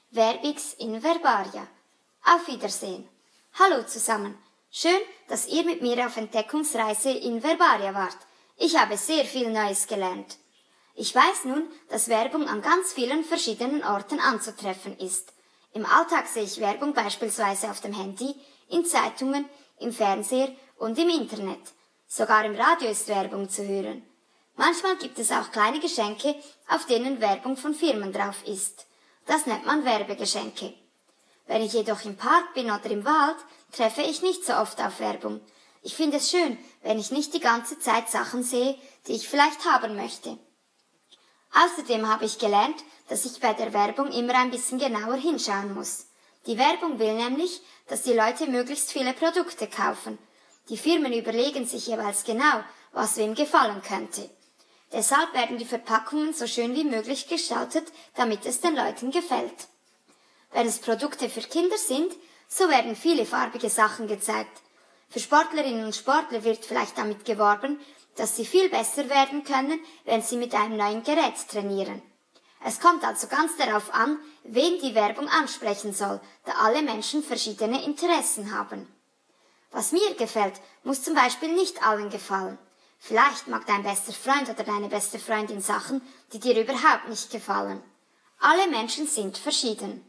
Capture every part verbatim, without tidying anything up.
Verbix in Verbaria. Auf Wiedersehen. Hallo zusammen. Schön, dass ihr mit mir auf Entdeckungsreise in Verbaria wart. Ich habe sehr viel Neues gelernt. Ich weiß nun, dass Werbung an ganz vielen verschiedenen Orten anzutreffen ist. Im Alltag sehe ich Werbung beispielsweise auf dem Handy, in Zeitungen, im Fernseher und im Internet. Sogar im Radio ist Werbung zu hören. Manchmal gibt es auch kleine Geschenke, auf denen Werbung von Firmen drauf ist. Das nennt man Werbegeschenke. Wenn ich jedoch im Park bin oder im Wald, treffe ich nicht so oft auf Werbung. Ich finde es schön, wenn ich nicht die ganze Zeit Sachen sehe, die ich vielleicht haben möchte. Außerdem habe ich gelernt, dass ich bei der Werbung immer ein bisschen genauer hinschauen muss. Die Werbung will nämlich, dass die Leute möglichst viele Produkte kaufen. Die Firmen überlegen sich jeweils genau, was wem gefallen könnte. Deshalb werden die Verpackungen so schön wie möglich gestaltet, damit es den Leuten gefällt. Wenn es Produkte für Kinder sind, so werden viele farbige Sachen gezeigt. Für Sportlerinnen und Sportler wird vielleicht damit geworben, dass sie viel besser werden können, wenn sie mit einem neuen Gerät trainieren. Es kommt also ganz darauf an, wen die Werbung ansprechen soll, da alle Menschen verschiedene Interessen haben. Was mir gefällt, muss zum Beispiel nicht allen gefallen. Vielleicht mag dein bester Freund oder deine beste Freundin Sachen, die dir überhaupt nicht gefallen. Alle Menschen sind verschieden.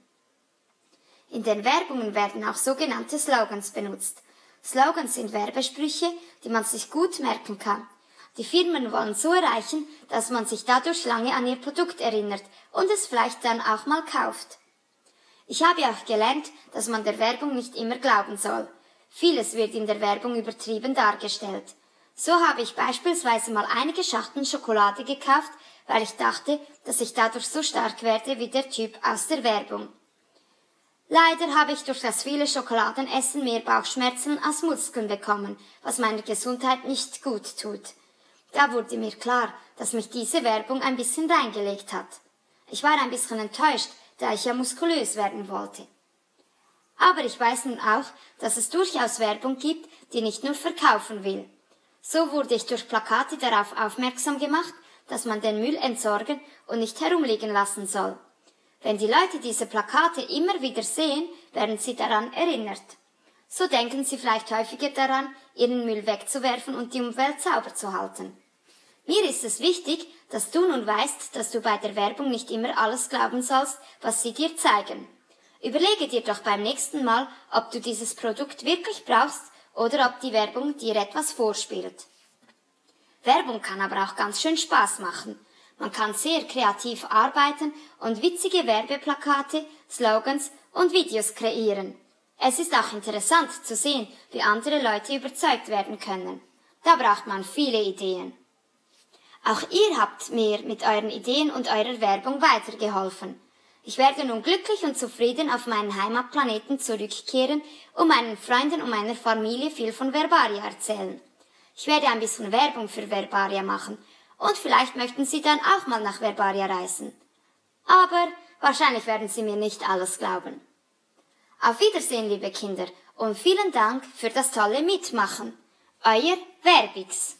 In den Werbungen werden auch sogenannte Slogans benutzt. Slogans sind Werbesprüche, die man sich gut merken kann. Die Firmen wollen so erreichen, dass man sich dadurch lange an ihr Produkt erinnert und es vielleicht dann auch mal kauft. Ich habe auch gelernt, dass man der Werbung nicht immer glauben soll. Vieles wird in der Werbung übertrieben dargestellt. So habe ich beispielsweise mal einige Schachteln Schokolade gekauft, weil ich dachte, dass ich dadurch so stark werde wie der Typ aus der Werbung. Leider habe ich durch das viele Schokoladenessen mehr Bauchschmerzen als Muskeln bekommen, was meiner Gesundheit nicht gut tut. Da wurde mir klar, dass mich diese Werbung ein bisschen reingelegt hat. Ich war ein bisschen enttäuscht, da ich ja muskulös werden wollte. Aber ich weiß nun auch, dass es durchaus Werbung gibt, die nicht nur verkaufen will. So wurde ich durch Plakate darauf aufmerksam gemacht, dass man den Müll entsorgen und nicht herumliegen lassen soll. Wenn die Leute diese Plakate immer wieder sehen, werden sie daran erinnert. So denken sie vielleicht häufiger daran, ihren Müll wegzuwerfen und die Umwelt sauber zu halten. Mir ist es wichtig, dass du nun weißt, dass du bei der Werbung nicht immer alles glauben sollst, was sie dir zeigen. Überlege dir doch beim nächsten Mal, ob du dieses Produkt wirklich brauchst oder ob die Werbung dir etwas vorspielt. Werbung kann aber auch ganz schön Spaß machen. Man kann sehr kreativ arbeiten und witzige Werbeplakate, Slogans und Videos kreieren. Es ist auch interessant zu sehen, wie andere Leute überzeugt werden können. Da braucht man viele Ideen. Auch ihr habt mir mit euren Ideen und eurer Werbung weitergeholfen. Ich werde nun glücklich und zufrieden auf meinen Heimatplaneten zurückkehren und meinen Freunden und meiner Familie viel von Verbaria erzählen. Ich werde ein bisschen Werbung für Verbaria machen und vielleicht möchten sie dann auch mal nach Verbaria reisen. Aber wahrscheinlich werden sie mir nicht alles glauben. Auf Wiedersehen, liebe Kinder, und vielen Dank für das tolle Mitmachen. Euer Verbix.